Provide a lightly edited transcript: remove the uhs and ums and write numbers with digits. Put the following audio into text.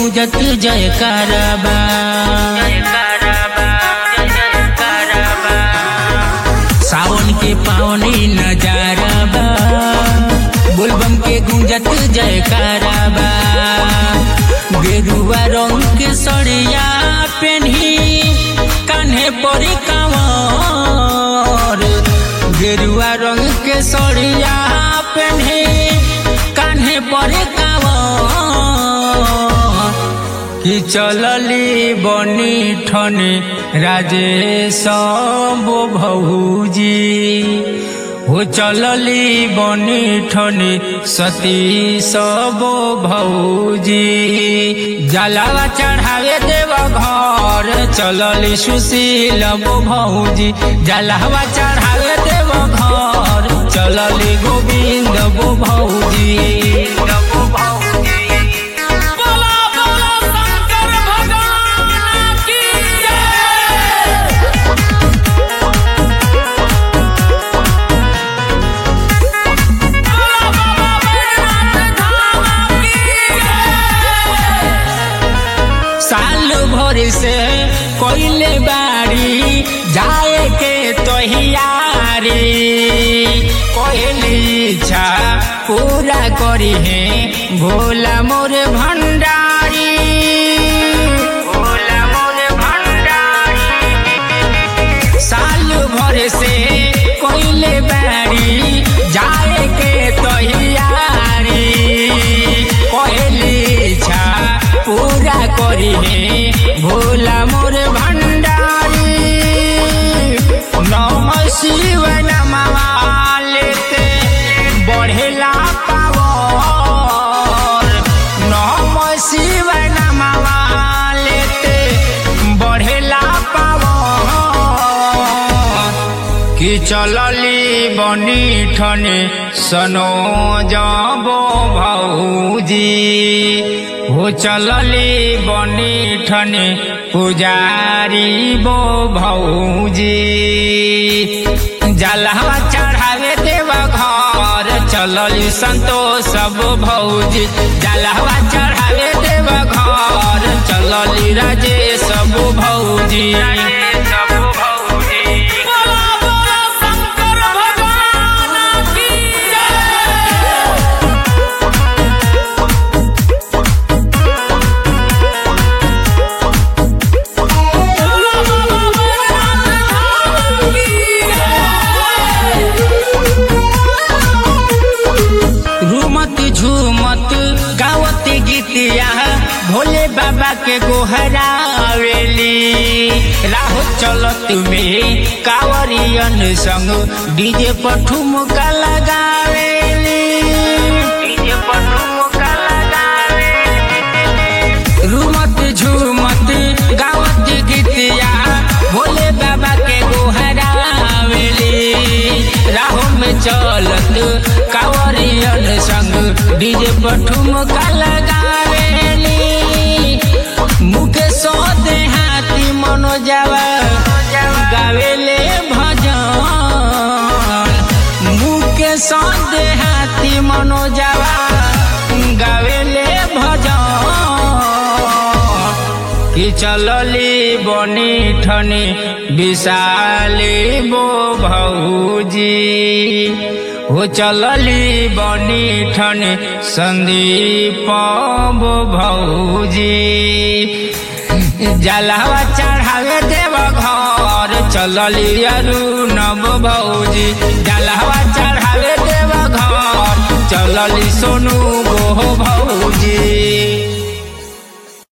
गूंजत जयकारा बा। सावन के पावनी नजारा बा, बोलबम के गूंजत जयकारा बा। गेरुआ रंग के सड़िया पेन्ही कान्हे परी कांवर, गेरुआ रंग के सड़िया पेन्ही कान्हे परी कांवर। कि चलली बनी ठने राजेश बो भौजी, हो चलली बनी ठने सतीश बो भौजी। जलावा चढ़ावे देव घर चलली सुशील बो भौजी, जलावा चढ़ावे देव घर चलली गोविंद बो भौजी। साल भर से कोइले बाड़ी जाए के तैयारी, कोइली इच्छा पूरा करी है भोला मोर भंडारी, भोला मोर भंडारी। साल भर से कोइले बाड़ी जाए के तैयारी, कोइली इच्छा पूरा करी है भोला मोर भंडारी। नमः शिव नमः लेते बढ़ेला पावर, नमः शिव नमः लेते बढ़ेला पावर। कि चलली बनी ठने सनो जाबो भौजी, हो चलली बनी ठने पुजारी बो भौजी। जलवा चढ़ावे देव घर चलली संतोष बो भौजी, जलवा चढ़ावे देव घर चलली राजेश बो भौजी। झूमत गावत गीतिया भोले बाबा के गोहरावेली, राह चलत में कांवरियन संग डीजे पर ठुमका लगावेली, डीजे पर ठुमका लगावेली। रूमत झूमत गावत गीतिया भोले बाबा के गोहरावेली, राह में चलत कांवरियन संग डीजे पर ठुमका लगावेली। मुकेश देहाती मनोजवा गावेले भजन, मुकेश देहाती मनोजवा गावेले भजन। कि चलली बनी ठने विशाली बो भौजी, हो चलली बनी ठने संदीप बो भौजी। जलावा चढ़ावे देव घर चलली अरुण बो भौजी, जलावा चढ़ावे देव घर चलली सोनू बो भौजी।